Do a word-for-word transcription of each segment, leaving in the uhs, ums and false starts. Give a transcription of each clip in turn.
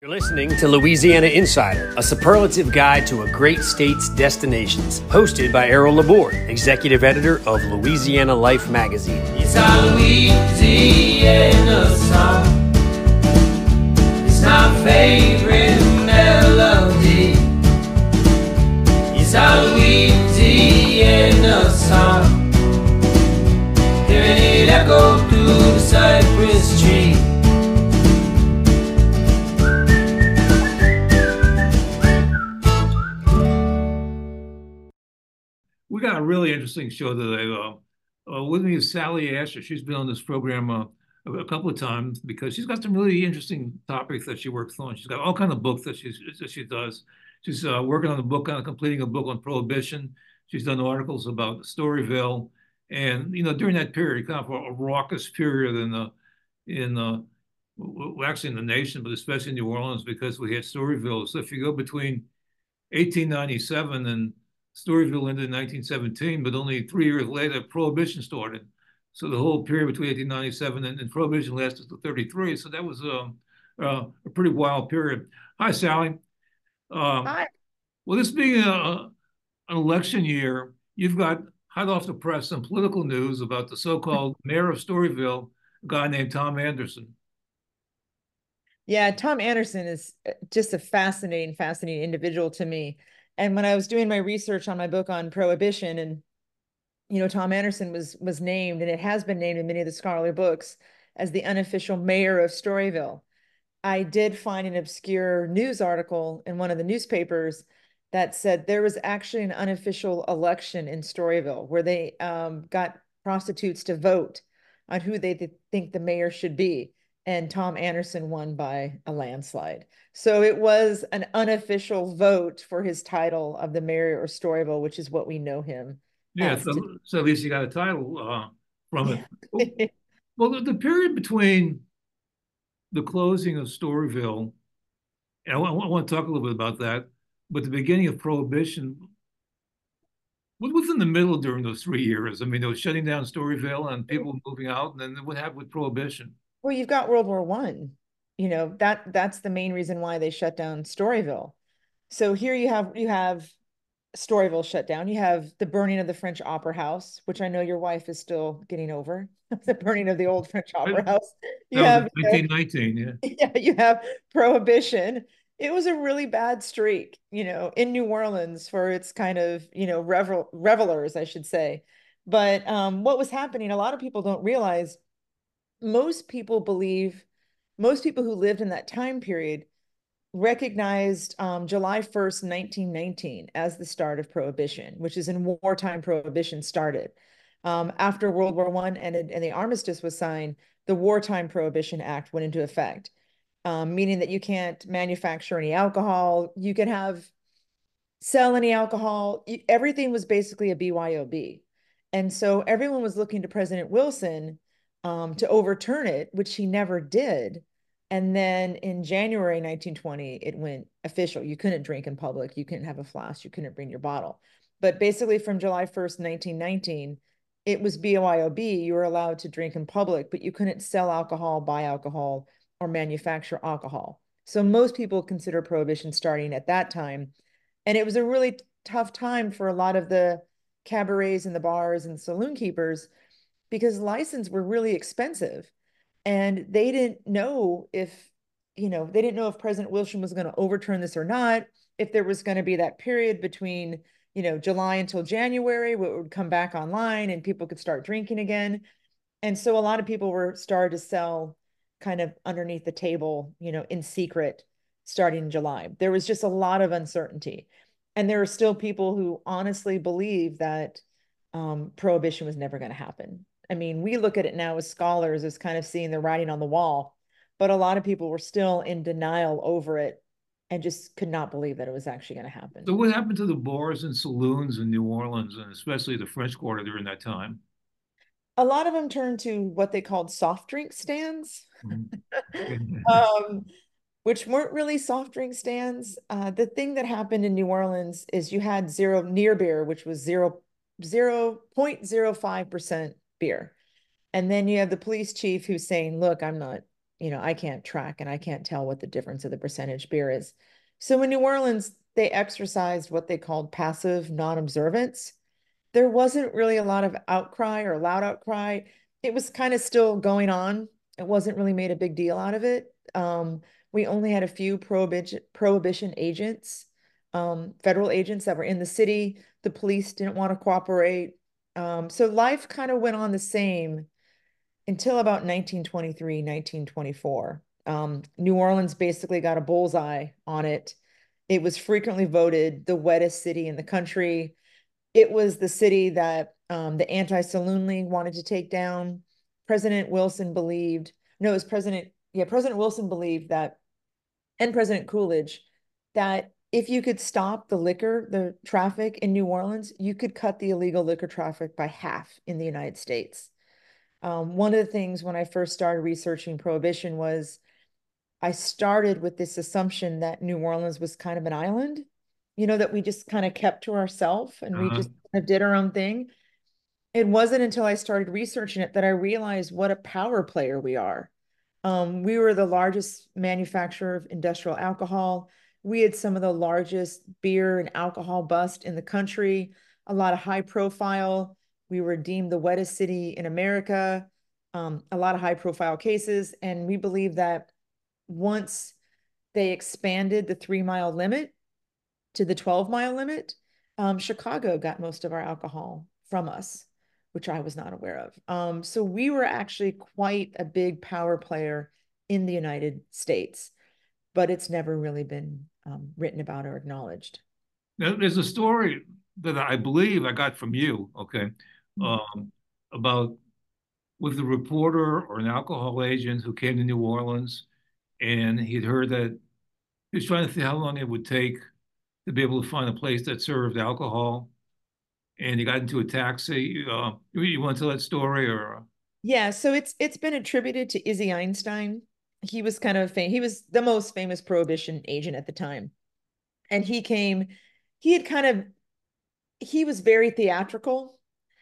You're listening to Louisiana Insider, a superlative guide to a great state's destinations, hosted by Errol Laborde, executive editor of Louisiana Life magazine. It's our Louisiana song. It's my favorite melody. It's our Louisiana song. Hearing it echo through the cypress tree. We got a really interesting show today. Uh, uh, with me is Sally Asher. She's been on this program uh, a, a couple of times because she's got some really interesting topics that she works on. She's got all kinds of books that, she's, that she does. She's uh, working on a book, on completing a book on Prohibition. She's done articles about Storyville. And, you know, during that period, kind of a, a raucous period in the, in the, well, actually in the nation, but especially in New Orleans, because we had Storyville. So if you go between eighteen ninety-seven and Storyville ended in nineteen seventeen, but only three years later, Prohibition started. So the whole period between eighteen ninety-seven and, and Prohibition lasted to thirty-three. So that was um, uh, a pretty wild period. Hi, Sally. Um, Hi. Well, this being a, an election year, you've got hot off the press some political news about the so-called mayor of Storyville, a guy named Tom Anderson. Yeah, Tom Anderson is just a fascinating, fascinating individual to me. And when I was doing my research on my book on Prohibition, and you know, Tom Anderson was was named, and it has been named in many of the scholarly books, as the unofficial mayor of Storyville. I did find an obscure news article in one of the newspapers that said there was actually an unofficial election in Storyville where they um, got prostitutes to vote on who they th think the mayor should be. And Tom Anderson won by a landslide. So it was an unofficial vote for his title of the mayor of Storyville, which is what we know him Yeah, as. so, so at least he got a title uh, from it. Yeah. Well, the, the period between the closing of Storyville, and I want, I want to talk a little bit about that, but the beginning of Prohibition, what was in the middle during those three years? I mean, it was shutting down Storyville and people moving out, and then what happened with Prohibition? Well, you've got World War One. You know, that that's the main reason why they shut down Storyville. So here you have you have Storyville shut down. You have the burning of the French Opera House, which I know your wife is still getting over, the burning of the old French Opera House. You That was have nineteen nineteen, yeah. yeah, you have Prohibition. It was a really bad streak, you know, in New Orleans for its kind of, you know, revel revelers, I should say. But um, what was happening, a lot of people don't realize, most people believe, most people who lived in that time period recognized um, July first, nineteen nineteen as the start of Prohibition, which is in wartime Prohibition started. Um, after World War One ended and the armistice was signed, the Wartime Prohibition Act went into effect, um, meaning that you can't manufacture any alcohol, you can have, sell any alcohol, everything was basically a B Y O B. And so everyone was looking to President Wilson um, to overturn it, which he never did. And then in January nineteen twenty, it went official. You couldn't drink in public. You couldn't have a flask. You couldn't bring your bottle. But basically from July first, nineteen nineteen, it was B Y O B. You were allowed to drink in public, but you couldn't sell alcohol, buy alcohol, or manufacture alcohol. So most people consider Prohibition starting at that time. And it was a really tough time for a lot of the cabarets and the bars and saloon keepers because licenses were really expensive. And they didn't know if, you know, they didn't know if President Wilson was going to overturn this or not, if there was going to be that period between, you know, July until January, where it would come back online and people could start drinking again. And so a lot of people were started to sell kind of underneath the table, you know, in secret starting in July. There was just a lot of uncertainty. And there are still people who honestly believe that um, Prohibition was never going to happen. I mean, we look at it now as scholars as kind of seeing the writing on the wall, but a lot of people were still in denial over it and just could not believe that it was actually going to happen. So what happened to the bars and saloons in New Orleans, and especially the French Quarter during that time? A lot of them turned to what they called soft drink stands, Mm-hmm. um, which weren't really soft drink stands. Uh, the thing that happened in New Orleans is you had zero near beer, which was zero, zero point zero five percent beer. And then you have the police chief who's saying, look, I'm not, you know, I can't track and I can't tell what the difference of the percentage beer is. So in New Orleans, they exercised what they called passive non-observance. There wasn't really a lot of outcry or loud outcry. It was kind of still going on. It wasn't really made a big deal out of it. Um, we only had a few prohibition prohibition agents, um, federal agents that were in the city. The police didn't want to cooperate. Um, so life kind of went on the same until about nineteen twenty-three, nineteen twenty-four. Um, New Orleans basically got a bullseye on it. It was frequently voted the wettest city in the country. It was the city that um, the Anti-Saloon League wanted to take down. President Wilson believed, no, it was President, yeah, President Wilson believed that, and President Coolidge, that if you could stop the liquor, the traffic in New Orleans, you could cut the illegal liquor traffic by half in the United States. Um, one of the things when I first started researching prohibition was I started with this assumption that New Orleans was kind of an island, you know, that we just kind of kept to ourselves and we Uh-huh. just kind of did our own thing. It wasn't until I started researching it that I realized what a power player we are. Um, we were the largest manufacturer of industrial alcohol. We had some of the largest beer and alcohol bust in the country, a lot of high profile. We were deemed the wettest city in America, um, a lot of high profile cases. And we believe that once they expanded the three mile limit to the twelve mile limit, um, Chicago got most of our alcohol from us, which I was not aware of. Um, so we were actually quite a big power player in the United States, but it's never really been um, written about or acknowledged. Now, there's a story that I believe I got from you, okay, um, about with a reporter or an alcohol agent who came to New Orleans, and he'd heard that he was trying to see how long it would take to be able to find a place that served alcohol, and he got into a taxi. Uh, you, you want to tell that story, or? Yeah, so it's it's been attributed to Izzy Einstein. He was kind of fam- he was the most famous prohibition agent at the time. And he came, he had kind of he was very theatrical.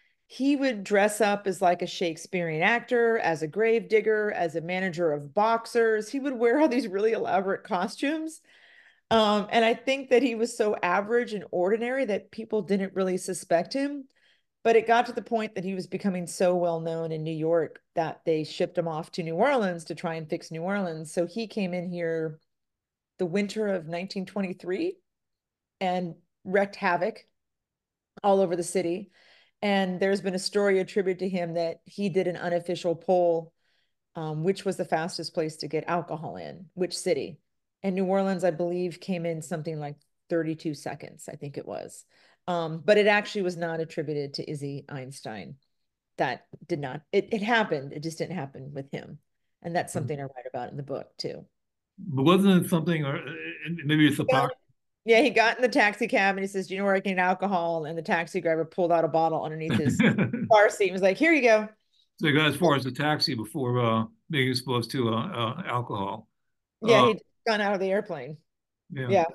He would dress up as like a Shakespearean actor, as a gravedigger, as a manager of boxers. He would wear all these really elaborate costumes. Um, and I think that he was so average and ordinary that people didn't really suspect him. But it got to the point that he was becoming so well known in New York that they shipped him off to New Orleans to try and fix New Orleans. So he came in here the winter of nineteen twenty-three and wreaked havoc all over the city. And there's been a story attributed to him that he did an unofficial poll, um, which was the fastest place to get alcohol in, which city. And New Orleans, I believe, came in something like thirty-two seconds, I think it was. Um, but it actually was not attributed to Izzy Einstein. That did not, it, it happened. It just didn't happen with him. And that's something I write about in the book too. But wasn't it something, or maybe it's a pocket? Yeah, he got in the taxi cab and he says, "Do you know where I can get alcohol?" And the taxi driver pulled out a bottle underneath his car seat and was like, "Here you go." So you got as far as the taxi before uh, being exposed to uh, uh, alcohol. Yeah, Uh, he'd gone out of the airplane. yeah. Yeah,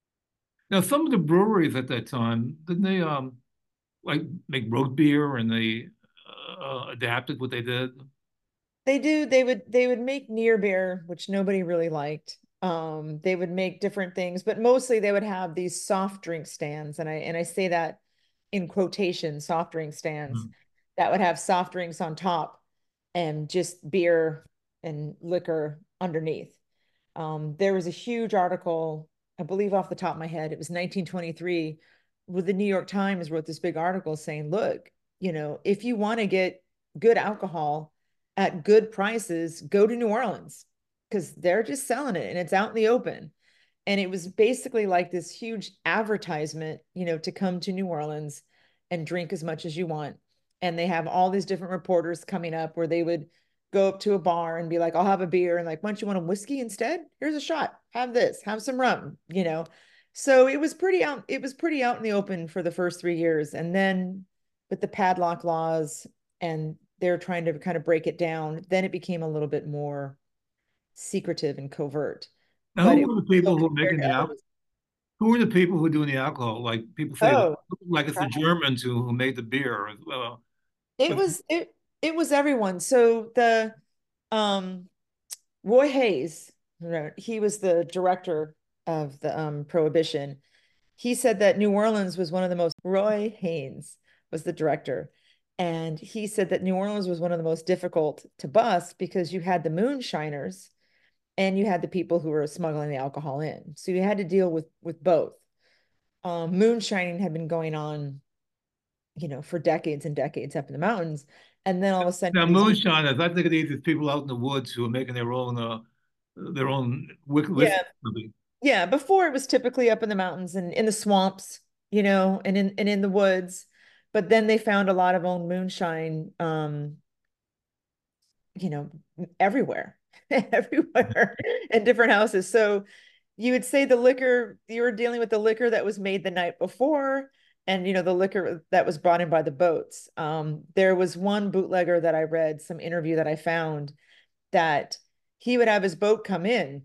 Now, some of the breweries at that time, didn't they um like make road beer and they uh, adapted what they did? they do. They would they would make near beer, which nobody really liked. Um, they would make different things, but mostly they would have these soft drink stands, and I and I say that in quotation, soft drink stands Mhm. that would have soft drinks on top and just beer and liquor underneath. Um, there was a huge article, I believe off the top of my head, it was nineteen twenty-three, where the New York Times wrote this big article saying, look, you know, if you want to get good alcohol at good prices, go to New Orleans because they're just selling it and it's out in the open. And it was basically like this huge advertisement, you know, to come to New Orleans and drink as much as you want. And they have all these different reporters coming up where they would go up to a bar and be like, "I'll have a beer." And like, "Why don't you want a whiskey instead? Here's a shot. Have this, have some rum, you know." So it was pretty out, it was pretty out in the open for the first three years. And then with the padlock laws and they're trying to kind of break it down, then it became a little bit more secretive and covert. Now, But who it were the was people still who were compared making to the alcohol? others. Who were the people who were doing the alcohol? Like people say, Oh, like it's the Germans who, who made the beer. Uh, it but was it it was everyone. So the um Roy Hayes, he was the director of the um, Prohibition. He said that New Orleans was one of the most, Roy Haynes was the director. And he said that New Orleans was one of the most difficult to bust because you had the moonshiners and you had the people who were smuggling the alcohol in. So you had to deal with with both. Um, moonshining had been going on, you know, for decades and decades up in the mountains. And then all of a sudden, Now, these, moonshiners, I think of these people out in the woods who are making their own uh, their own whisk yeah, whiskey. yeah, before it was typically up in the mountains and in the swamps, you know, and in and in the woods. But then they found a lot of own moonshine, um, you know, everywhere, everywhere in different houses. So you would say the liquor, you were dealing with the liquor that was made the night before, and you know, the liquor that was brought in by the boats. Um, there was one bootlegger that I read, some interview that I found, that he would have his boat come in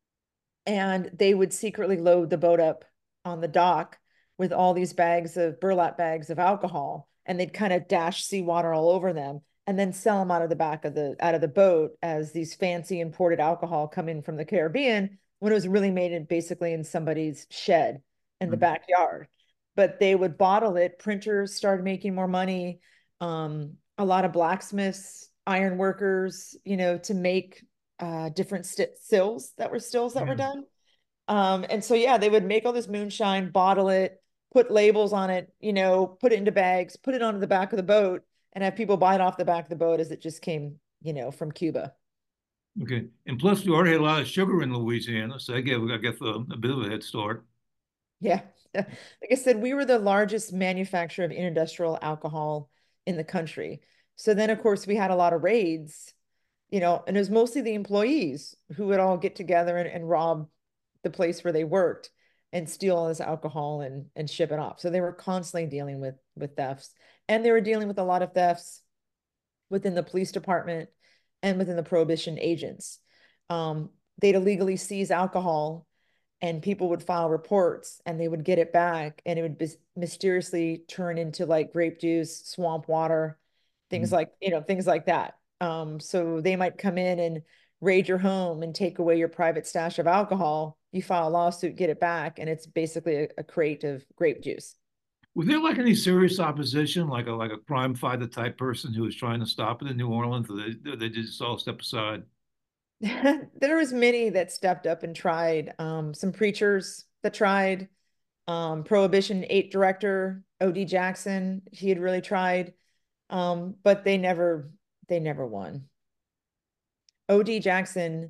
and they would secretly load the boat up on the dock with all these bags of burlap bags of alcohol, and they'd kind of dash seawater all over them and then sell them out of the back of the out of the boat as these fancy imported alcohol coming from the Caribbean, when it was really made in basically in somebody's shed in the backyard. But they would bottle it. Printers started making more money. Um, a lot of blacksmiths, iron workers, you know, to make uh, different st sills that were stills that were Yeah. done. Um, and so, yeah, they would make all this moonshine, bottle it, put labels on it, you know, put it into bags, put it onto the back of the boat, and have people buy it off the back of the boat as it just came, you know, from Cuba. Okay. And plus, we already had a lot of sugar in Louisiana, so I gave, I guess, a, a bit of a head start. Yeah. Like I said, we were the largest manufacturer of industrial alcohol in the country. So then, of course, we had a lot of raids, you know, and it was mostly the employees who would all get together and, and rob the place where they worked and steal all this alcohol and and ship it off. So they were constantly dealing with with thefts, and they were dealing with a lot of thefts within the police department and within the prohibition agents. Um, they'd illegally seize alcohol, and people would file reports and they would get it back, and it would be mysteriously turn into like grape juice, swamp water, things Mhm. like, you know, things like that. Um, so they might come in and raid your home and take away your private stash of alcohol. You file a lawsuit, get it back, and it's basically a, a crate of grape juice. Was there like any serious opposition, like a like a crime fighter type person who was trying to stop it in New Orleans, or they they just all step aside? There was many that stepped up and tried. Um, some preachers that tried. Um, Prohibition eight director O D Jackson, he had really tried, um, but they never they never won. O D Jackson,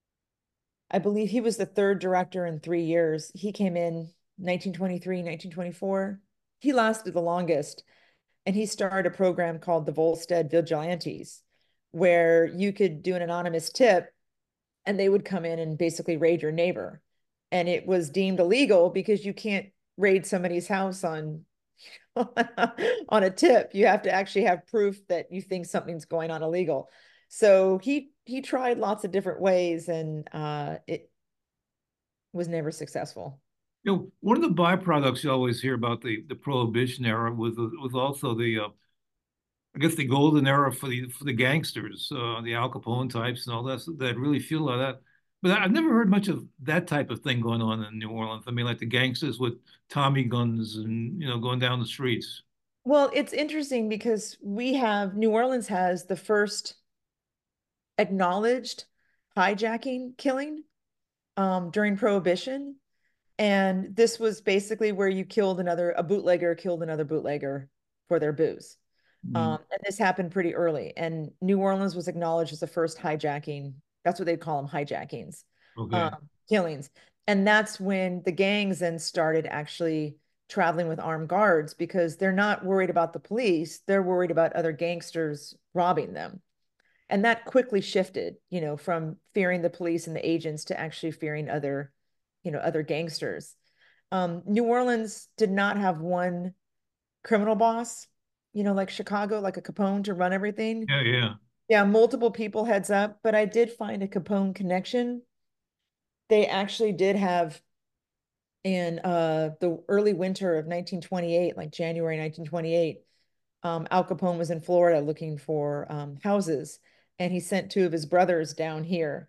I believe he was the third director in three years. He came in nineteen twenty-three, nineteen twenty-four. He lasted the longest, and he started a program called the Volstead Vigilantes, where you could do an anonymous tip and they would come in and basically raid your neighbor. And it was deemed illegal because you can't raid somebody's house on on a tip. You have to actually have proof that you think something's going on illegal. So he he tried lots of different ways, and uh, it was never successful. You know, one of the byproducts you always hear about the the Prohibition era was was also the uh, I guess the golden era for the for the gangsters, uh, the Al Capone types and all that that really feel like that. But I've never heard much of that type of thing going on in New Orleans. I mean, like the gangsters with Tommy guns and you know going down the streets. Well, it's interesting because we have New Orleans has the first acknowledged hijacking killing um, during Prohibition. And this was basically where you killed another, a bootlegger killed another bootlegger for their booze. Mm, Um, and this happened pretty early. And New Orleans was acknowledged as the first hijacking. That's what they call them, hijackings, um, okay. killings. And that's when the gangs then started actually traveling with armed guards because they're not worried about the police. They're worried about other gangsters robbing them. And that quickly shifted, you know, from fearing the police and the agents to actually fearing other, you know, other gangsters. Um, New Orleans did not have one criminal boss, you know, like Chicago, like a Capone to run everything. Yeah, yeah. Yeah, multiple people heads up, but I did find a Capone connection. They actually did have in uh the early winter of nineteen twenty-eight, like January nineteen twenty-eight, um, Al Capone was in Florida looking for um, houses, and he sent two of his brothers down here.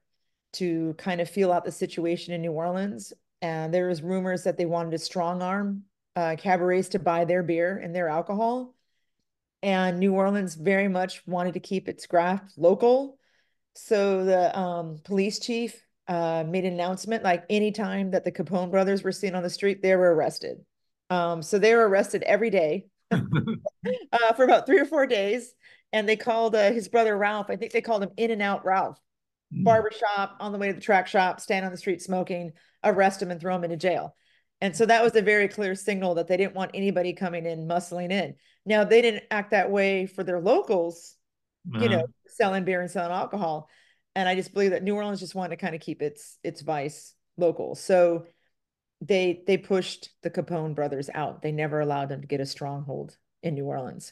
to kind of feel out the situation in New Orleans. And there was rumors that they wanted to strong arm uh, cabarets to buy their beer and their alcohol. And New Orleans very much wanted to keep its craft local. So the um, police chief uh, made an announcement like anytime that the Capone brothers were seen on the street, they were arrested. Um, so they were arrested every day uh, for about three or four days. And they called uh, his brother Ralph, I think they called him In and Out Ralph. Barbershop, on the way to the track shop, stand on the street smoking, arrest him and throw him into jail. And so that was a very clear signal that they didn't want anybody coming in, muscling in. Now, they didn't act that way for their locals, you know, selling beer and selling alcohol. And I just believe that New Orleans just wanted to kind of keep its its vice local. So they they pushed the Capone brothers out. They never allowed them to get a stronghold in New Orleans.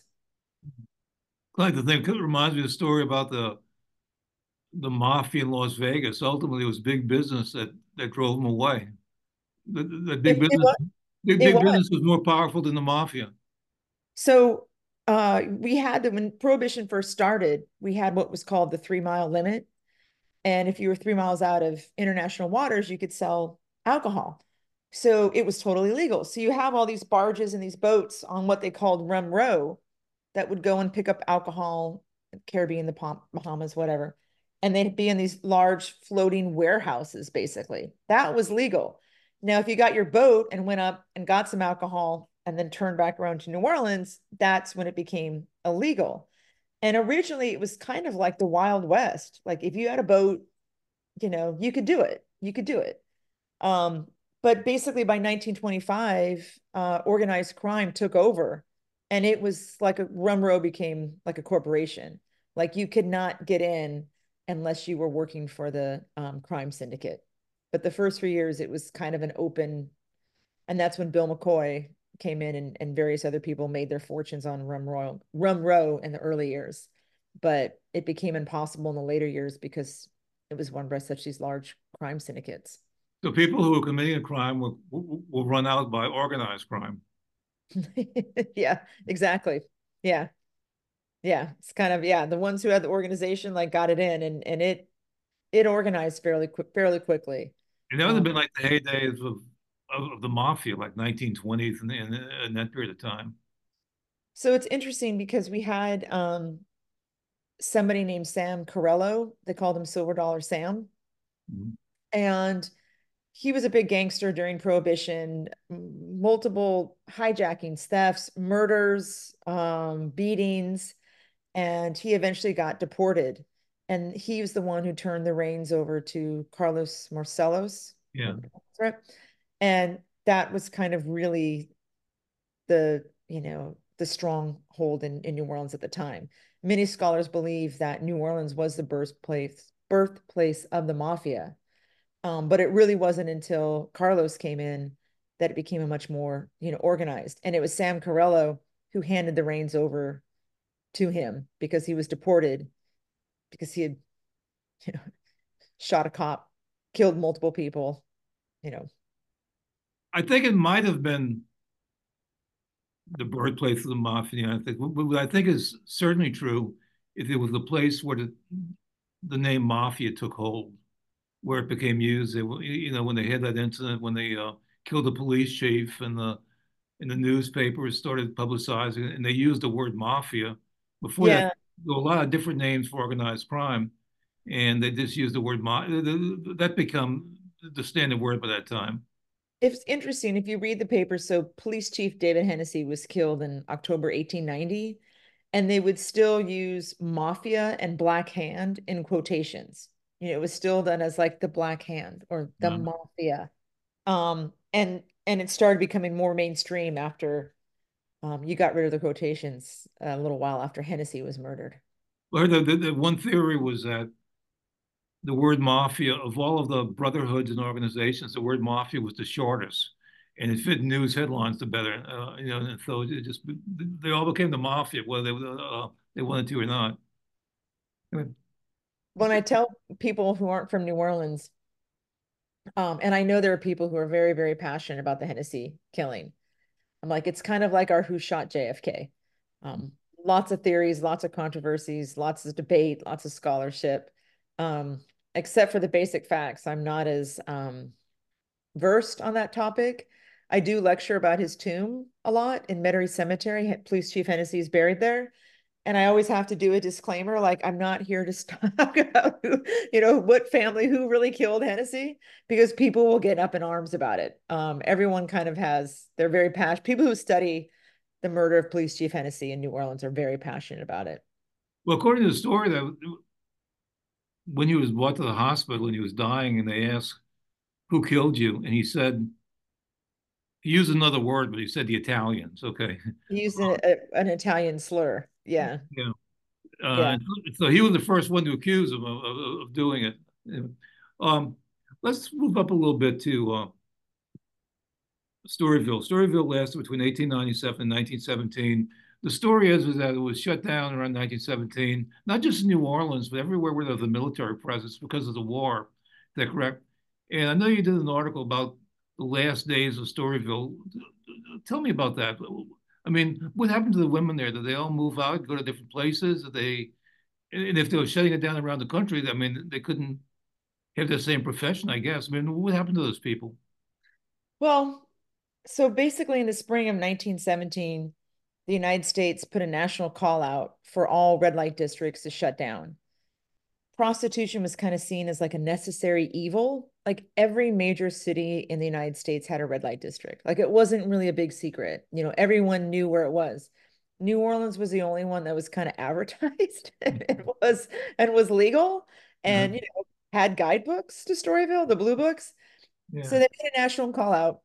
Like the thing reminds me of the story about the the mafia in Las Vegas. Ultimately, it was big business that that drove them away. The, the big It, it business, was, big, it big was. business was more powerful than the mafia. So uh, we had the, when Prohibition first started, we had what was called the three mile limit. And if you were three miles out of international waters, you could sell alcohol. So it was totally legal. So you have all these barges and these boats on what they called Rum Row that would go and pick up alcohol, Caribbean, the Bahamas, whatever. And they'd be in these large floating warehouses, basically. That was legal. Now, if you got your boat and went up and got some alcohol and then turned back around to New Orleans, that's when it became illegal. And originally it was kind of like the Wild West. Like if you had a boat, you know, you could do it. You could do it. Um, but basically by nineteen twenty-five, uh, organized crime took over, and it was like a Rum Row became like a corporation. Like you could not get in unless you were working for the um, crime syndicate. But the first three years, it was kind of an open, and that's when Bill McCoy came in, and, and various other people made their fortunes on Rum Row, Rum Row in the early years. But it became impossible in the later years because it was run by such these large crime syndicates. So people who are committing a crime will, will, will run out by organized crime. Yeah, exactly. Yeah. Yeah. It's kind of, yeah, the ones who had the organization like got it in, and and it it organized fairly quick fairly quickly. And that would have Um, been like the heydays of, of, of the mafia, like nineteen twenties and in, in, in that period of time. so it's interesting because we had um somebody named Sam Corello. They called him Silver Dollar Sam. Mm-hmm. And he was a big gangster during Prohibition, multiple hijackings, thefts, murders, um, beatings, and he eventually got deported. And he was the one who turned the reins over to Carlos Marcellos. Yeah. Right. And that was kind of really the, you know, the stronghold in, in New Orleans at the time. Many scholars believe that New Orleans was the birthplace birthplace of the mafia. Um, but it really wasn't until Carlos came in that it became a much more, you know, organized. And it was Sam Corello who handed the reins over to him because he was deported because he had, you know, shot a cop, killed multiple people, you know. I think it might have been the birthplace of the mafia. I think what I think is certainly true if it was the place where the, the name mafia took hold, where it became used. They, you know, when they had that incident, when they uh, killed the police chief, and the and the newspapers started publicizing it, and they used the word mafia. Before that, Yeah. there were a lot of different names for organized crime, and they just used the word mafia. That become the standard word by that time. It's interesting if you read the paper. So Police Chief David Hennessy was killed in October eighteen ninety, and they would still use mafia and black hand in quotations. You know, it was still done as like the black hand or the Um, mafia. Um, and and it started becoming more mainstream after um, you got rid of the quotations a little while after Hennessy was murdered. or the, the, the one theory was that the word mafia, of all of the brotherhoods and organizations, the word mafia was the shortest, and it fit news headlines the better. Uh, you know, and so it just they all became the mafia, whether they uh, they wanted to or not. When I tell people who aren't from New Orleans, um, and I know there are people who are very, very passionate about the Hennessy killing, I'm like, it's kind of like our Who Shot J F K. Um, lots of theories, lots of controversies, lots of debate, lots of scholarship. Um, except for the basic facts. I'm not as um, versed on that topic. I do lecture about his tomb a lot in Metairie Cemetery. Police Chief Hennessy is buried there. And I always have to do a disclaimer, like I'm not here to talk about who, you know, what family, who really killed Hennessy, because people will get up in arms about it. Um, everyone kind of has, they're very passionate. People who study the murder of Police Chief Hennessy in New Orleans are very passionate about it. Well, according to the story, that when he was brought to the hospital and he was dying, and they asked, "Who killed you?" and he said, he used another word, but he said the Italians. Okay. He used a, a, an Italian slur. Yeah. Yeah. Uh, Yeah. so he was the first one to accuse him of, of, of doing it. Um, let's move up a little bit to uh, Storyville. Storyville lasted between eighteen ninety-seven and nineteen seventeen. The story is, is that it was shut down around nineteen seventeen, not just in New Orleans, but everywhere where there was a military presence because of the war. Is that correct? And I know you did an article about the last days of Storyville. Tell me about that. I mean, what happened to the women there? Did they all move out, go to different places? Did they, and if they were shutting it down around the country, I mean, they couldn't have the same profession, I guess. I mean, what happened to those people? Well, so basically in the spring of nineteen seventeen, the United States put a national call out for all red light districts to shut down. Prostitution was kind of seen as like a necessary evil. Like every major city in the United States had a red light district. Like it wasn't really a big secret. You know, everyone knew where it was. New Orleans was the only one that was kind of advertised and was and was legal and Mhm. you know had guidebooks to Storyville, the blue books. So Yeah. they made a national call out.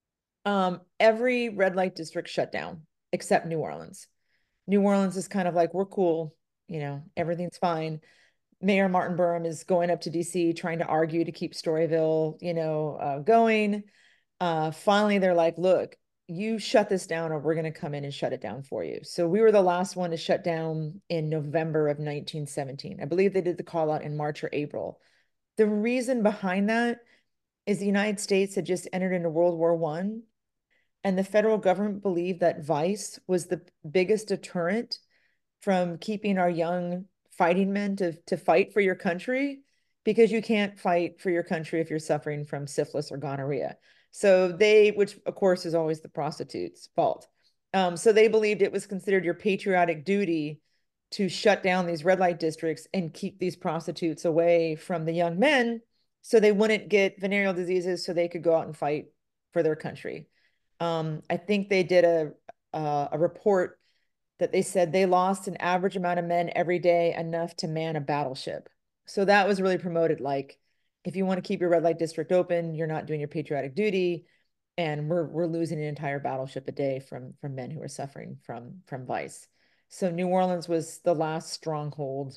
Um, every red light district shut down except New Orleans. New Orleans is kind of like, we're cool, you know, everything's fine. Mayor Martin Burham is going up to D C trying to argue to keep Storyville, you know, uh, going. Uh, finally, they're like, look, you shut this down or we're going to come in and shut it down for you. So we were the last one to shut down in November of nineteen seventeen. I believe they did the call out in March or April. The reason behind that is the United States had just entered into World War One, and the federal government believed that vice was the biggest deterrent from keeping our young fighting men to, to fight for your country, because you can't fight for your country if you're suffering from syphilis or gonorrhea. So they, which of course is always the prostitute's fault. Um, so they believed it was considered your patriotic duty to shut down these red light districts and keep these prostitutes away from the young men so they wouldn't get venereal diseases so they could go out and fight for their country. Um, I think they did a, uh, a report that they said they lost an average amount of men every day, enough to man a battleship. So that was really promoted. Like, if you want to keep your red light district open, you're not doing your patriotic duty, and we're we're losing an entire battleship a day from from men who are suffering from from vice. So New Orleans was the last stronghold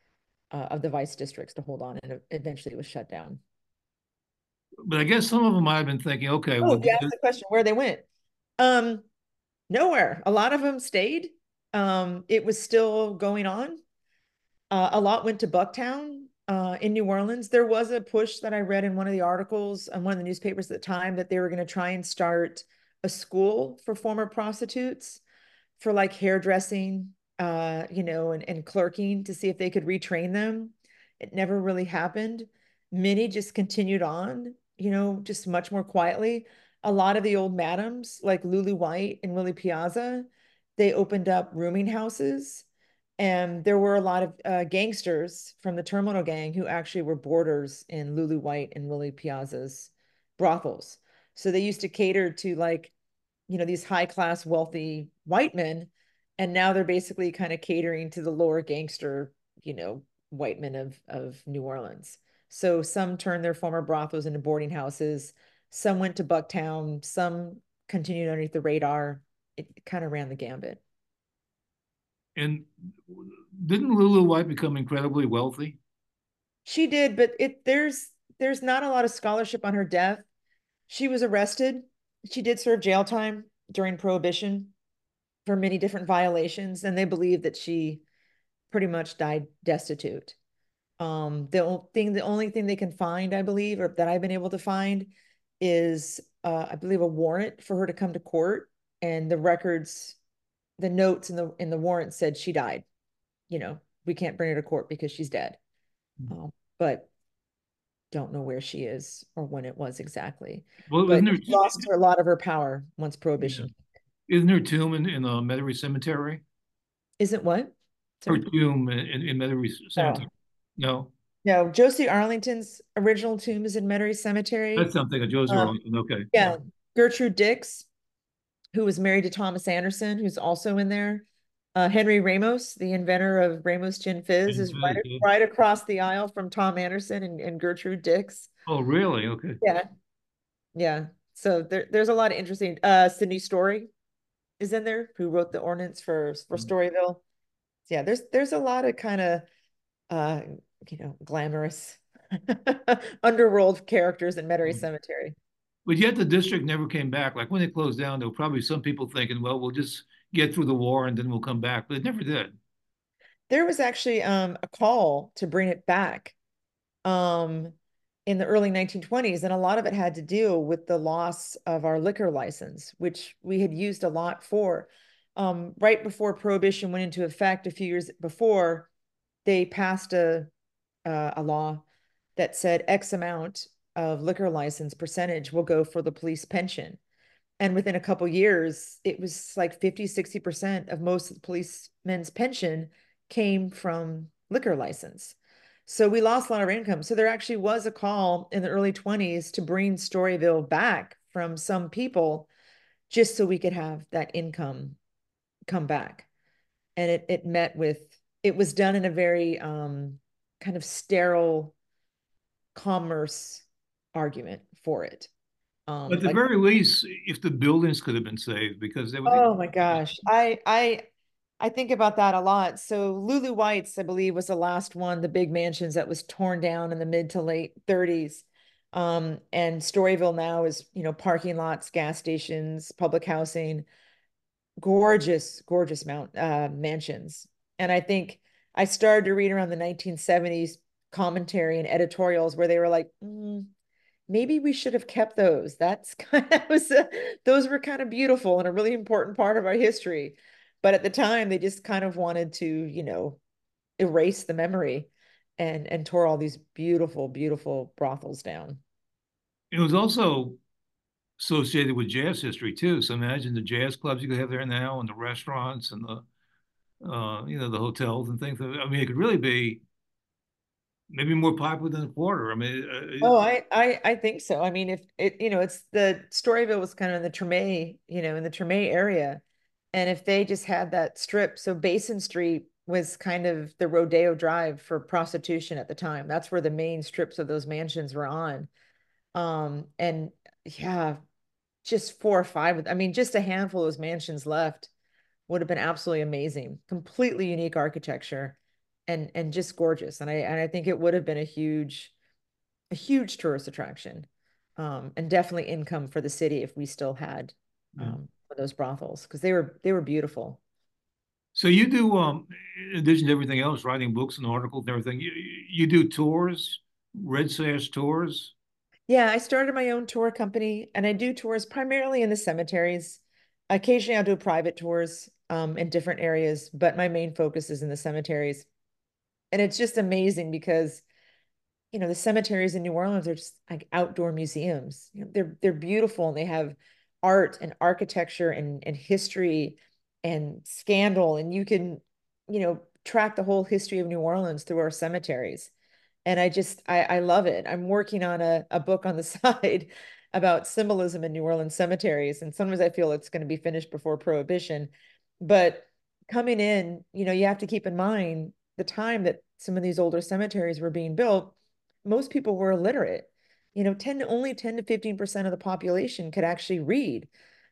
uh, of the vice districts to hold on, and eventually it was shut down. But I guess some of them might have been thinking, okay, Oh, well, you asked the question where they went. Um, nowhere. A lot of them stayed. Um, it was still going on. Uh, a lot went to Bucktown uh, in New Orleans. There was a push that I read in one of the articles on one of the newspapers at the time that they were going to try and start a school for former prostitutes for like hairdressing, uh, you know, and, and clerking to see if they could retrain them. It never really happened. Many just continued on, you know, just much more quietly. A lot of the old madams, like Lulu White and Willie Piazza, they opened up rooming houses. And there were a lot of uh, gangsters from the Terminal Gang who actually were boarders in Lulu White and Willie Piazza's brothels. So they used to cater to like, you know, these high class, wealthy white men. And now they're basically kind of catering to the lower gangster, you know, white men of, of New Orleans. So some turned their former brothels into boarding houses. Some went to Bucktown. Some continued underneath the radar. It kind of ran the gambit. and didn't Lulu White become incredibly wealthy? She did, but it there's there's not a lot of scholarship on her death. She was arrested. She did serve jail time during Prohibition for many different violations, and they believe that she pretty much died destitute. Um, the thing, the only thing they can find, I believe, or that I've been able to find, is uh, I believe a warrant for her to come to court, and the records, the notes in the in the warrant said she died. You know, we can't bring her to court because she's dead. Um, but don't know where she is or when it was exactly. Well, But isn't there, she lost a lot of her power once yeah, Prohibition. isn't there a tomb in, in uh, Metairie Cemetery? Isn't what? Her Sorry. tomb in, in, in Metairie No. Cemetery? No, No, Josie Arlington's original tomb is in Metairie Cemetery. that's something, a Josie Um, Arlington, okay. yeah, Gertrude Dix, who was married to Thomas Anderson, who's also in there. Uh, Henry Ramos, the inventor of Ramos Gin Fizz, is right, right across the aisle from Tom Anderson and, and Gertrude Dix. Oh, really? Okay. Yeah, yeah. So there, there's a lot of interesting. Uh, Sydney Story is in there, who wrote the ordinance for for Storyville. Yeah, there's there's a lot of kind of uh, you know, glamorous underworld characters in Metairie Cemetery. But yet the district never came back. Like when it closed down, there were probably some people thinking, well, we'll just get through the war and then we'll come back. But it never did. There was actually um, a call to bring it back um, in the early nineteen twenties, and a lot of it had to do with the loss of our liquor license, which we had used a lot for. Um, right before Prohibition went into effect, a few years before, they passed a uh, a law that said X amount of liquor license percentage will go for the police pension. And within a couple years, it was like fifty, sixty percent of most of the policemen's pension came from liquor license. So we lost a lot of our income. So there actually was a call in the early twenties to bring Storyville back from some people just so we could have that income come back. And it it met with, it was done in a very um, kind of sterile commerce argument for it. Um, At the like, very least, if the buildings could have been saved, because they would. oh my gosh, I I I think about that a lot. So Lulu White's, I believe, was the last one, the big mansions that was torn down in the mid to late thirties. Um, and Storyville now is, you know, parking lots, gas stations, public housing, gorgeous, gorgeous mount uh, mansions. And I think I started to read around the nineteen seventies commentary and editorials where they were like, mm, maybe we should have kept those. That's kind of was a, those were kind of beautiful and a really important part of our history. But at the time, they just kind of wanted to, you know, erase the memory and and tore all these beautiful, beautiful brothels down. It was also associated with jazz history too. So imagine the jazz clubs you could have there now, and the restaurants, and the uh, you know, the hotels and things. I mean, it could really be maybe more popular than a quarter. I mean, uh, Oh, I, I I think so. I mean, if it, you know, it's the Storyville was kind of in the Treme, you know, in the Treme area. And if they just had that strip, so Basin Street was kind of the Rodeo Drive for prostitution at the time. That's where the main strips of those mansions were on. Um, and yeah, just four or five, I mean, just a handful of those mansions left would have been absolutely amazing. Completely unique architecture and and just gorgeous. And I and I think it would have been a huge a huge tourist attraction, um, and definitely income for the city if we still had yeah. um, those brothels because they were they were beautiful. So you do, um, in addition to everything else, writing books and articles and everything, you, you do tours, Red Sash tours. Yeah, I started my own tour company and I do tours primarily in the cemeteries. Occasionally I'll do private tours um, in different areas, but my main focus is in the cemeteries. And it's just amazing because you know, the cemeteries in New Orleans are just like outdoor museums. You know, they're they're beautiful and they have art and architecture and and history and scandal and you can, you know, track the whole history of New Orleans through our cemeteries. And I just I I love it. I'm working on a a book on the side about symbolism in New Orleans cemeteries and sometimes I feel it's going to be finished before Prohibition. But coming in, you know, you have to keep in mind the time that some of these older cemeteries were being built most people were illiterate. You know, ten to only ten to fifteen percent of the population could actually read.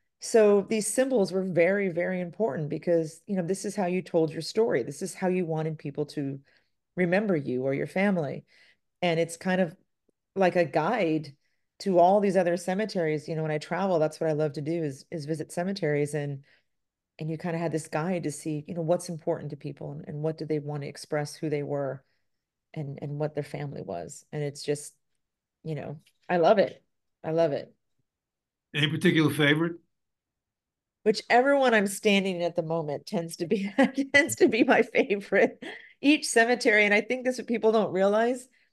So these symbols were very, very important because, you know, this is how you told your story. This is how you wanted people to remember you or your family. And it's kind of like a guide to all these other cemeteries. You know, when I travel, that's what I love to do is is visit cemeteries and and you kind of had this guide to see, you know, what's important to people and, and what do they want to express who they were and and what their family was. And it's just, you know, I love it. I love it. Any particular favorite? Whichever one I'm standing in at the moment tends to be tends to be my favorite. Each cemetery, and I think this is what people don't realize.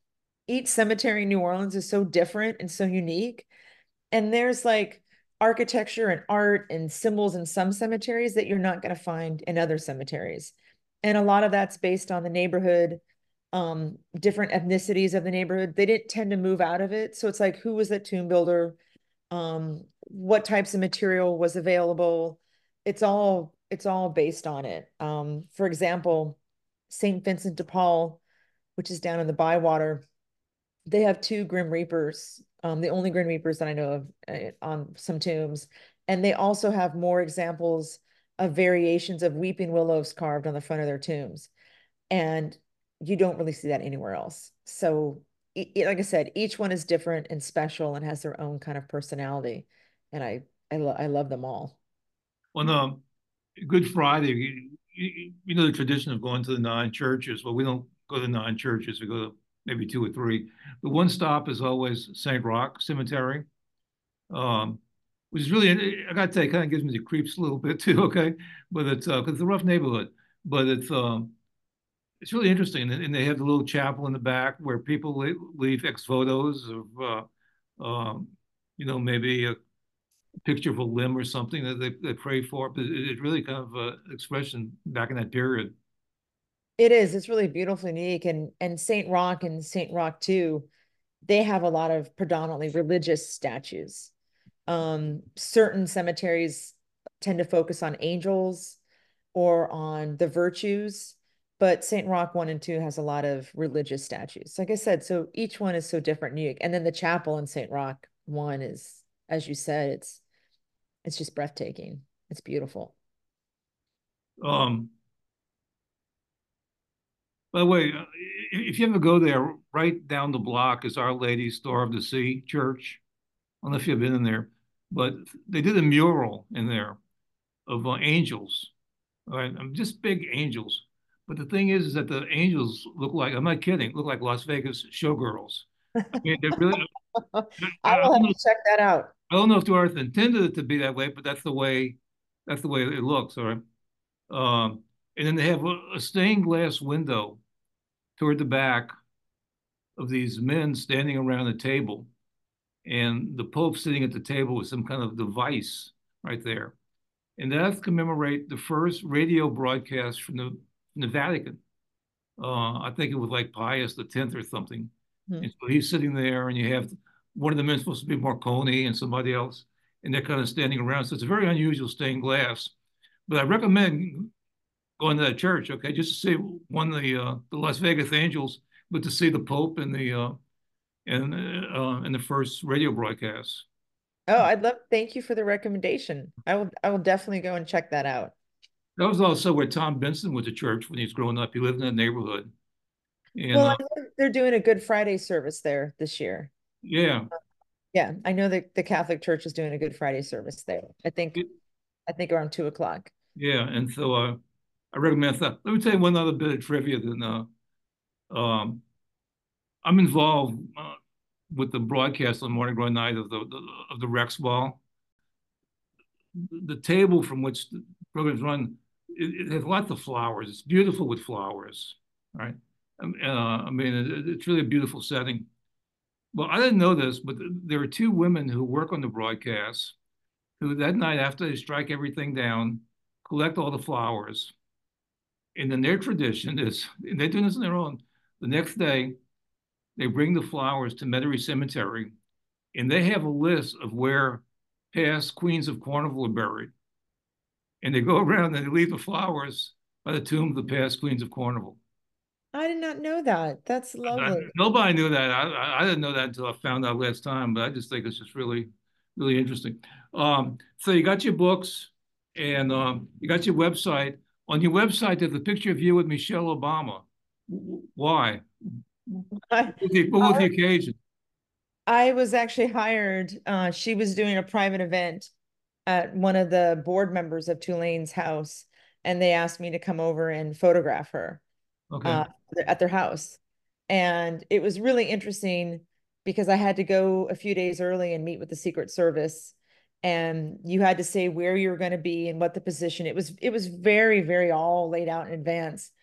each cemetery in New Orleans is so different and so unique. And there's like architecture and art and symbols in some cemeteries that you're not going to find in other cemeteries. And a lot of that's based on the neighborhood, um, different ethnicities of the neighborhood. They didn't tend to move out of it. So it's like, who was the tomb builder? Um, what types of material was available? It's all it's all based on it. Um, for example, Saint Vincent de Paul, which is down in the Bywater, they have two Grim Reapers, um, the only Grim Reapers that I know of uh, on some tombs. And they also have more examples of variations of weeping willows carved on the front of their tombs. And you don't really see that anywhere else. So, it, like I said, each one is different and special and has their own kind of personality. And I, I, lo I love them all. On um, Good Friday, you, you, you know the tradition of going to the nine churches. Well, we don't go to nine churches. We go to maybe two or three. The one stop is always Saint Roch Cemetery, um, which is really, I got to tell you, kind of gives me the creeps a little bit too, okay? But it's, uh, 'cause it's a rough neighborhood, but it's, um, it's really interesting. And, and they have the little chapel in the back where people leave ex photos of, uh, um, you know, maybe a picture of a limb or something that they, they pray for. But it, it's really kind of an expression back in that period. It is. It's really beautifully unique. And and Saint Roch and Saint Roch too, they have a lot of predominantly religious statues. Um, certain cemeteries tend to focus on angels or on the virtues, but Saint Roch one and two has a lot of religious statues. Like I said, so each one is so different and unique. And then the chapel in Saint Roch one is, as you said, it's it's just breathtaking. It's beautiful. Um, by the way, uh, if you ever go there, right down the block is Our Lady Star of the Sea Church. I don't know if you've been in there, but they did a mural in there of uh, angels. All right, I'm just big angels. But the thing is, is that the angels look like, I'm not kidding, look like Las Vegas showgirls. I mean, they really, I I will don't have know, to check that out. I don't know if the earth intended it to be that way, but that's the way, that's the way it looks. All right. Um, and then they have a, a stained glass window toward the back of these men standing around a table, and the Pope sitting at the table with some kind of device right there. And that's commemorate the first radio broadcast from the, from the Vatican. Uh, I think it was like Pius the tenth or something. Hmm. And so he's sitting there, and you have one of the men supposed to be Marconi and somebody else, and they're kind of standing around. So it's a very unusual stained glass. But I recommend going to that church, okay, just to see one of the uh, the Las Vegas Angels, but to see the Pope and the uh, and uh, in the first radio broadcast. Oh, I'd love, thank you for the recommendation. I will I will definitely go and check that out. That was also where Tom Benson went to church when he was growing up. He lived in that neighborhood. And Well, I uh, know they're doing a Good Friday service there this year. yeah, Yeah, I know that the Catholic Church is doing a Good Friday service there. I think it, I think around two o'clock. yeah. And so uh, I recommend that. Let me tell you one other bit of trivia. Then uh, um, I'm involved uh, with the broadcast on Morning Glory Night of the, the of the Rex Ball. The table from which the programs run, it, it has lots of flowers. It's beautiful with flowers, right? Um, uh, I mean, it, it's really a beautiful setting. Well, I didn't know this, but there are two women who work on the broadcast who that night after they strike everything down, collect all the flowers. And then their tradition is, and they're doing this on their own, the next day, they bring the flowers to Metairie Cemetery, and they have a list of where past queens of Cornwall are buried. And they go around and they leave the flowers by the tomb of the past queens of Cornwall. I did not know that. That's I, lovely. nobody knew that. I, I didn't know that until I found out last time, but I just think it's just really, really interesting. Um, so you got your books and um, you got your website. On your website, there's a picture of you with Michelle Obama. Why? I, What was the, what was the occasion? I was actually hired. Uh, she was doing a private event at one of the board members of Tulane's house, and they asked me to come over and photograph her Okay. uh, at their house. And it was really interesting because I had to go a few days early and meet with the Secret Service, and you had to say where you were going to be and what the position. It was it was very, very all laid out in advance.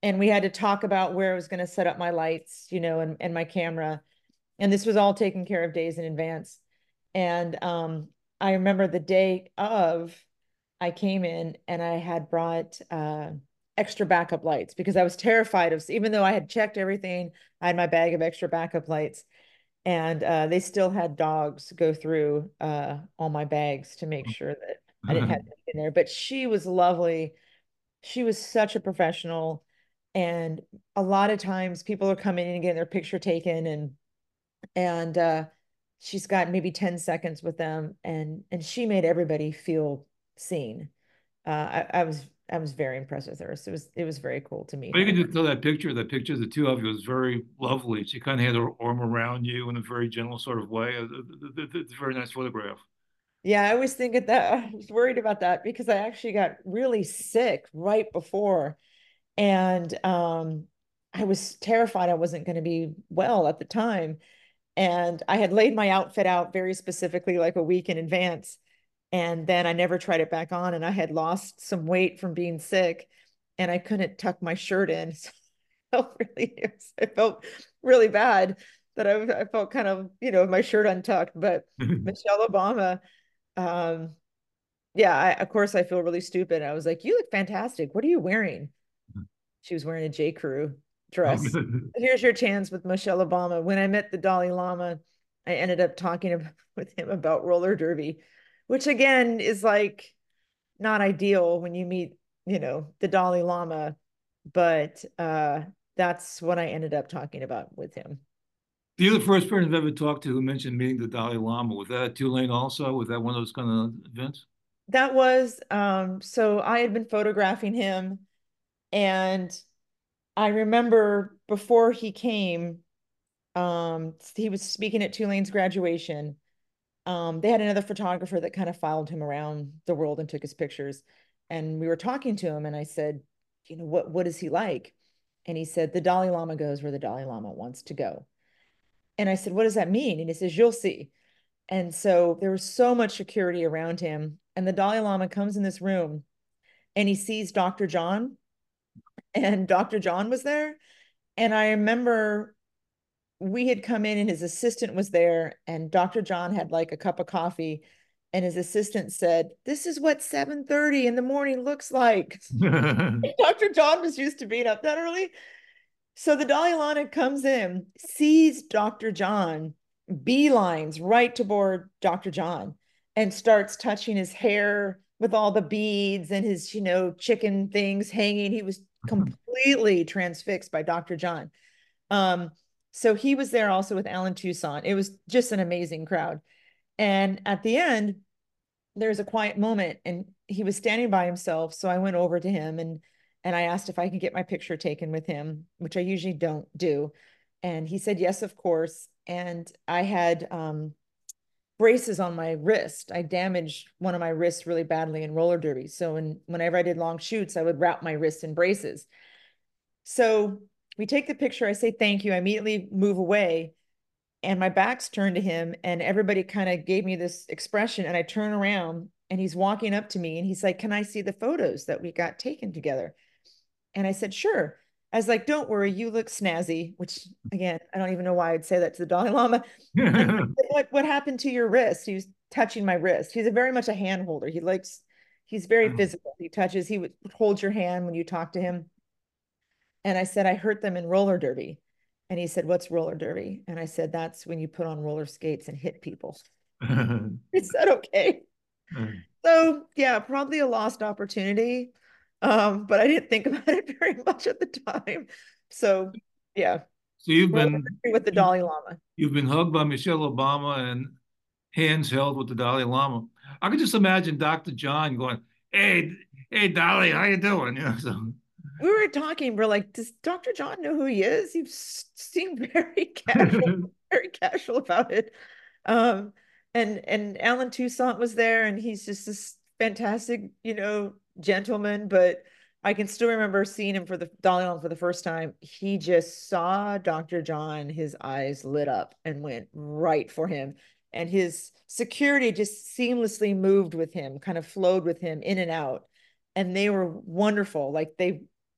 and we had to talk about where I was going to set up my lights, you know, and, and my camera. And this was all taken care of days in advance. And um, I remember the day of, I came in and I had brought uh, extra backup lights because I was terrified of, even though I had checked everything, I had my bag of extra backup lights. And uh, they still had dogs go through uh, all my bags to make sure that I didn't have anything in there. But she was lovely. She was such a professional. And a lot of times people are coming in and getting their picture taken, and and uh, she's got maybe ten seconds with them, and and she made everybody feel seen. Uh, I, I was I was very impressed with her. So it was it was very cool to meet But you her. can just tell that picture, that picture of the two of you was very lovely. She kind of had her arm around you in a very gentle sort of way. It- it- it- It's a very nice photograph. Yeah, I was thinking that I was worried about that because I actually got really sick right before, and um, I was terrified I wasn't going to be well at the time. And I had laid my outfit out very specifically, like a week in advance. And then I never tried it back on. And I had lost some weight from being sick, and I couldn't tuck my shirt in. So I felt really, I felt really bad that I, I felt kind of, you know, my shirt untucked. But Michelle Obama, um, yeah, I, of course I feel really stupid. I was like, "You look fantastic. What are you wearing?" She was wearing a J. Crew dress. Here's your chance with Michelle Obama. When I met the Dalai Lama, I ended up talking about, with him about roller derby, which again is like not ideal when you meet, you know, the Dalai Lama, but uh, that's what I ended up talking about with him. You're the first person I've ever talked to who mentioned meeting the Dalai Lama. Was that at Tulane also? Was that one of those kind of events? That was um, so I had been photographing him, and I remember before he came, um, he was speaking at Tulane's graduation. Um, they had another photographer that kind of followed him around the world and took his pictures. And we were talking to him, and I said, you know, what what is he like? And he said, the Dalai Lama goes where the Dalai Lama wants to go. And I said, what does that mean? And he says, you'll see. And so there was so much security around him. And the Dalai Lama comes in this room and he sees Doctor John, and Doctor John was there. And I remember we had come in and his assistant was there, and Doctor John had like a cup of coffee, and his assistant said, this is what seven thirty in the morning looks like. Doctor John was used to being up that early. So the Dalai Lama comes in, sees Doctor John, beelines right toward Doctor John, and starts touching his hair with all the beads and his, you know, chicken things hanging. He was completely transfixed by Doctor John. Um, so he was there also with Alan Toussaint. It was just an amazing crowd. And at the end, there's a quiet moment, and he was standing by himself. So I went over to him, and and I asked if I could get my picture taken with him, which I usually don't do. And he said, yes, of course. And I had um, braces on my wrist. I damaged one of my wrists really badly in roller derby. So when, whenever I did long shoots, I would wrap my wrist in braces. So we take the picture. I say, thank you. I immediately move away, and my back's turned to him, and everybody kind of gave me this expression, and I turn around and he's walking up to me, and he's like, can I see the photos that we got taken together? And I said, sure. I was like, don't worry, you look snazzy, which again, I don't even know why I'd say that to the Dalai Lama. And what, what happened to your wrist? He was touching my wrist. He's a very much a hand holder. He likes, he's very physical. He touches, he would hold your hand when you talk to him. And I said, I hurt them in roller derby. And he said, what's roller derby? And I said, that's when you put on roller skates and hit people. He said, okay. So yeah, probably a lost opportunity. Um, but I didn't think about it very much at the time. So yeah, So you've roller been derby with the you, Dalai Lama. you've been hugged by Michelle Obama and hands held with the Dalai Lama. I could just imagine Doctor John going, "Hey, hey, Dalai, how you doing?" You know, so. We were talking, we're like, does Doctor John know who he is? He seemed very casual, very casual about it. Um, and and Alan Toussaint was there, and he's just this fantastic, you know, gentleman. But I can still remember seeing him for the Dalai Lama for the first time. He just saw Doctor John, his eyes lit up and went right for him. And his security just seamlessly moved with him, kind of flowed with him in and out. And they were wonderful. Like they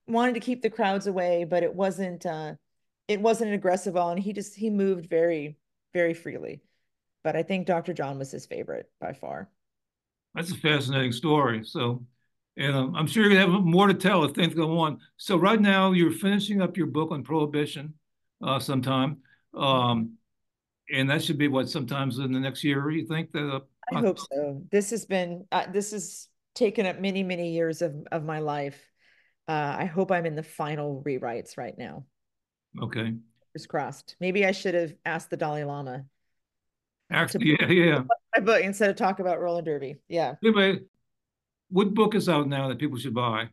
wanted to keep the crowds away, but it wasn't uh, it wasn't aggressive all, and he just he moved very, very freely. But I think Doctor John was his favorite by far. That's a fascinating story. So, and um, I'm sure you're gonna have more to tell as things go on. So right now you're finishing up your book on Prohibition uh, sometime. Um, and that should be what, sometimes in the next year, you think that? Uh, I hope so. This has been, uh, this has taken up many, many years of, of my life. Uh, I hope I'm in the final rewrites right now. Okay. Fingers crossed. Maybe I should have asked the Dalai Lama. Actually, yeah, yeah. My book instead of talk about roller derby. Yeah. Anyway, what book is out now that people should buy?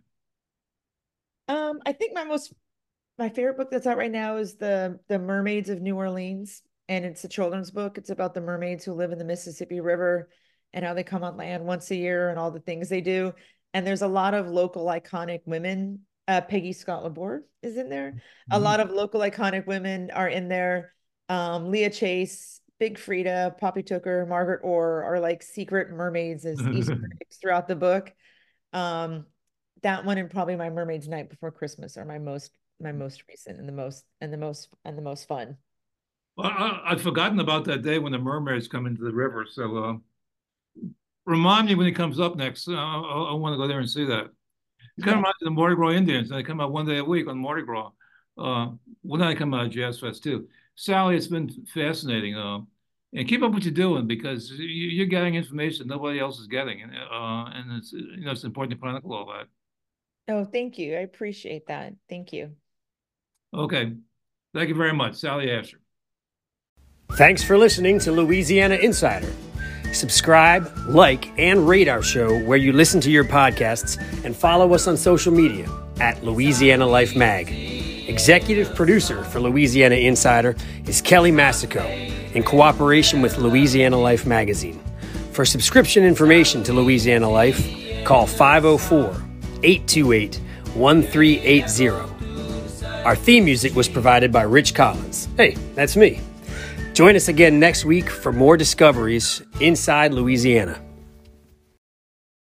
Um, I think my most, my favorite book that's out right now is the the Mermaids of New Orleans, and it's a children's book. It's about the mermaids who live in the Mississippi River and how they come on land once a year and all the things they do. And there's a lot of local iconic women. Uh, Peggy Scott Laborde is in there. Mm-hmm. A lot of local iconic women are in there. Um, Leah Chase, Big Frida, Poppy Tooker, Margaret Orr are like secret mermaids as Easter eggs throughout the book. Um, that one and probably My Mermaid's Night Before Christmas are my most my most recent and the most and the most and the most fun. Well, I, I'd forgotten about that day when the mermaids come into the river. So uh, remind me when it comes up next. Uh, I, I want to go there and see that. It kind of reminds me of the Mardi Gras Indians. They come out one day a week on Mardi Gras. Uh, well, then they come out of Jazz Fest too. Sally, it's been fascinating. Uh, and keep up what you're doing, because you, you're getting information nobody else is getting, uh, and it's you know it's important to chronicle all that. Oh, thank you. I appreciate that. Thank you. Okay, thank you very much, Sally Asher. Thanks for listening to Louisiana Insider. Subscribe, like, and rate our show where you listen to your podcasts, and follow us on social media at Louisiana Life Mag. Executive producer for Louisiana Insider is Kelly Massico, in cooperation with Louisiana Life Magazine. For subscription information to Louisiana Life, call five oh four, eight two eight, one three eight zero. Our theme music was provided by Rich Collins. Hey, that's me. Join us again next week for more discoveries inside Louisiana.